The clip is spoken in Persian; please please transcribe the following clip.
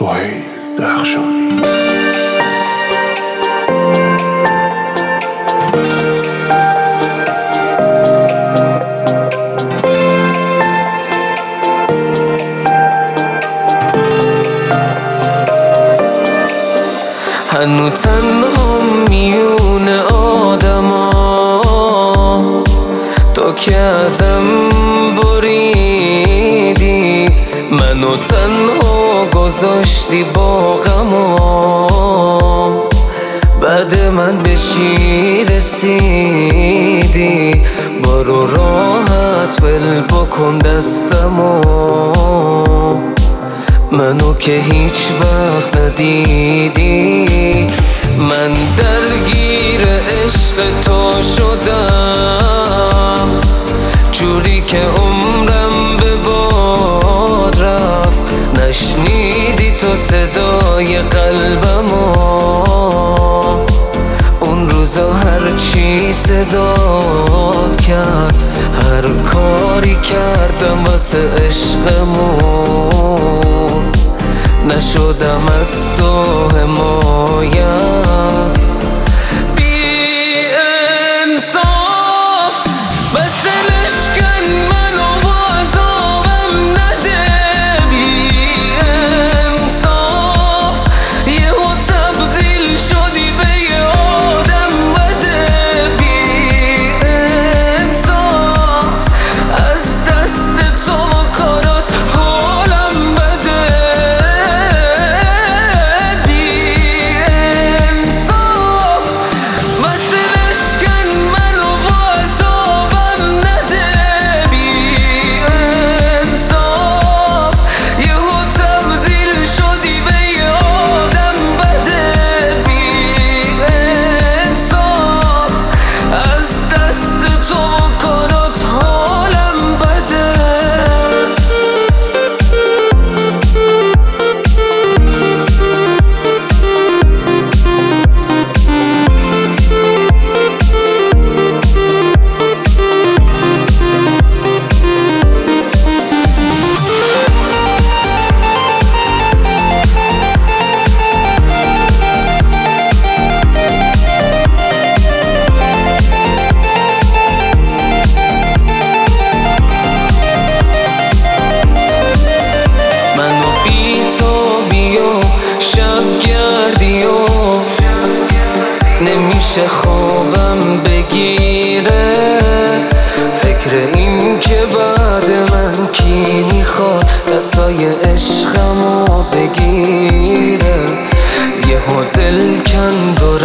سهیل درخشانی. هنو تنها میون آدما، تو که ازم بریدی، منو تنها گذاشتی با غما. بعد من به چی رسیدی؟ برو راحت ول بکن دستمو، منو که هیچ وقت ندیدی. من درگیر عشق تو شدم، جوری که عمرم به باد رفت. نشنیدی تو صدای قلبمو، اون روزا هرچی صدات کرد، هر کاری کردم واسه عشقمون. نشدم از تو حمایت، بی انصاف. بس لشکن منو با عذابم نده، بی انصاف. یهو تبدیل شدی به یه آدم بده، بی انصاف. از دست تو و کارات حالم بده، بی انصاف. بس لشکن منو با عذابم نده، بی انصاف. یهو تبدیل شدی به یه آدم بده، بی انصاف. از دست تو و کارات حالم بده. منو بی تو بیو شب گردی و نمیشه خوابم بگیره. فکر این که بعد من کی میخواد دستای عشقمو بگیره. یهو دل کند و